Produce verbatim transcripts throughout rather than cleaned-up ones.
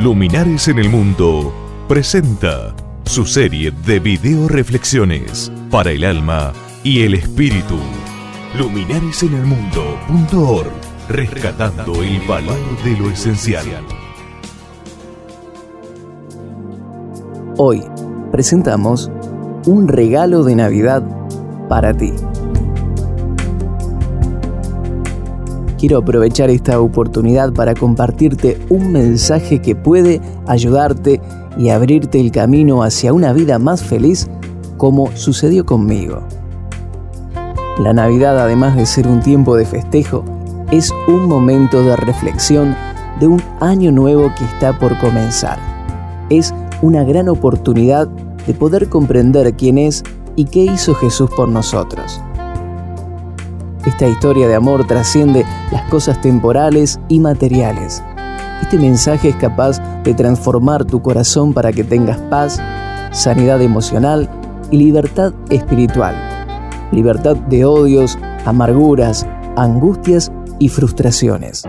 Luminares en el Mundo presenta su serie de video reflexiones para el alma y el espíritu. Luminares en el Mundo punto org, rescatando el valor de lo esencial. Hoy presentamos un regalo de Navidad para ti. Quiero aprovechar esta oportunidad para compartirte un mensaje que puede ayudarte y abrirte el camino hacia una vida más feliz, como sucedió conmigo. La Navidad, además de ser un tiempo de festejo, es un momento de reflexión de un año nuevo que está por comenzar. Es una gran oportunidad de poder comprender quién es y qué hizo Jesús por nosotros. Esta historia de amor trasciende las cosas temporales y materiales. Este mensaje es capaz de transformar tu corazón para que tengas paz, sanidad emocional y libertad espiritual. Libertad de odios, amarguras, angustias y frustraciones.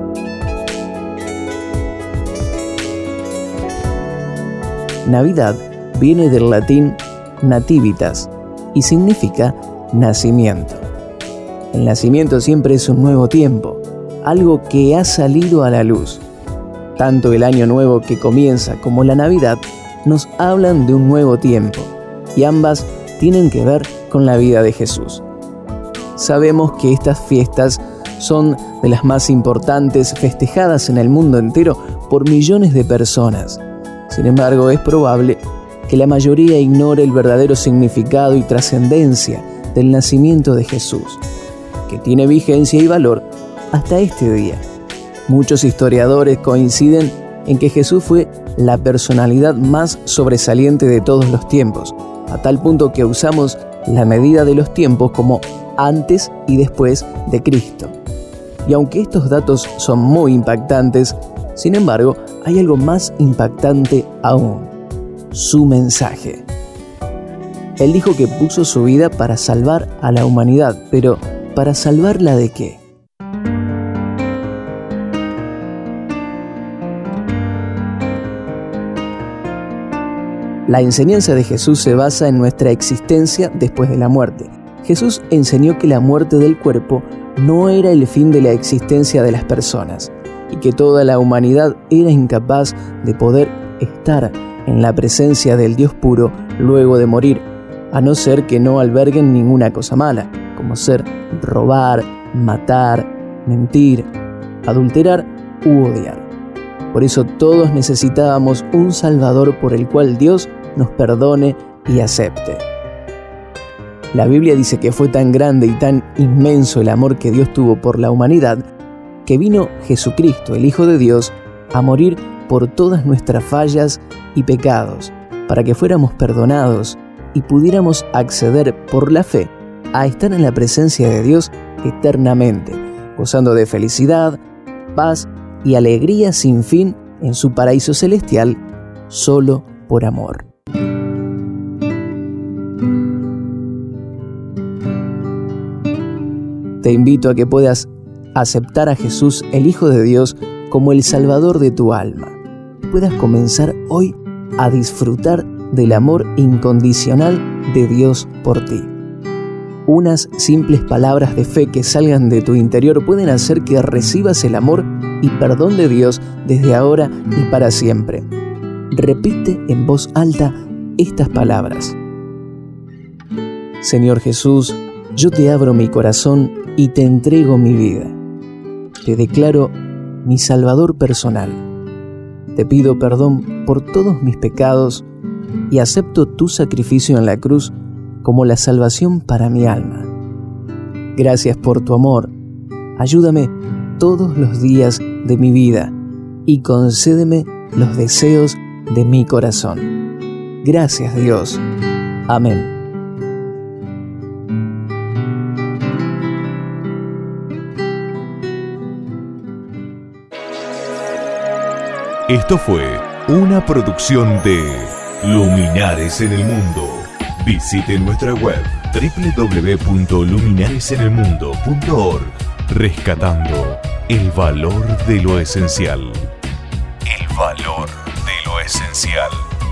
Navidad viene del latín nativitas y significa nacimiento. El nacimiento siempre es un nuevo tiempo, algo que ha salido a la luz. Tanto el año nuevo que comienza como la Navidad nos hablan de un nuevo tiempo, y ambas tienen que ver con la vida de Jesús. Sabemos que estas fiestas son de las más importantes festejadas en el mundo entero por millones de personas. Sin embargo, es probable que la mayoría ignore el verdadero significado y trascendencia del nacimiento de Jesús, que tiene vigencia y valor hasta este día. Muchos historiadores coinciden en que Jesús fue la personalidad más sobresaliente de todos los tiempos, a tal punto que usamos la medida de los tiempos como antes y después de Cristo. Y aunque estos datos son muy impactantes, sin embargo, hay algo más impactante aún: su mensaje. Él dijo que puso su vida para salvar a la humanidad, pero ¿para salvarla de qué? La enseñanza de Jesús se basa en nuestra existencia después de la muerte. Jesús enseñó que la muerte del cuerpo no era el fin de la existencia de las personas, y que toda la humanidad era incapaz de poder estar en la presencia del Dios puro luego de morir, a no ser que no alberguen ninguna cosa mala, como ser robar, matar, mentir, adulterar u odiar. Por eso todos necesitábamos un Salvador por el cual Dios nos perdone y acepte. La Biblia dice que fue tan grande y tan inmenso el amor que Dios tuvo por la humanidad, que vino Jesucristo, el Hijo de Dios, a morir por todas nuestras fallas y pecados, para que fuéramos perdonados y pudiéramos acceder por la fe a estar en la presencia de Dios eternamente, gozando de felicidad, paz y alegría sin fin en su paraíso celestial, solo por amor. Te invito a que puedas aceptar a Jesús, el Hijo de Dios, como el Salvador de tu alma. Puedas comenzar hoy a disfrutar del amor incondicional de Dios por ti. Unas simples palabras de fe que salgan de tu interior pueden hacer que recibas el amor y perdón de Dios desde ahora y para siempre. Repite en voz alta estas palabras: Señor Jesús, yo te abro mi corazón y te entrego mi vida. Te declaro mi Salvador personal. Te pido perdón por todos mis pecados y acepto tu sacrificio en la cruz como la salvación para mi alma. Gracias por tu amor. Ayúdame todos los días de mi vida y concédeme los deseos de mi corazón. Gracias, Dios. Amén. Esto fue una producción de Luminares en el Mundo. Visite nuestra web doble u doble u doble u punto luminares en el mundo punto org, rescatando el valor de lo esencial. El valor de lo esencial.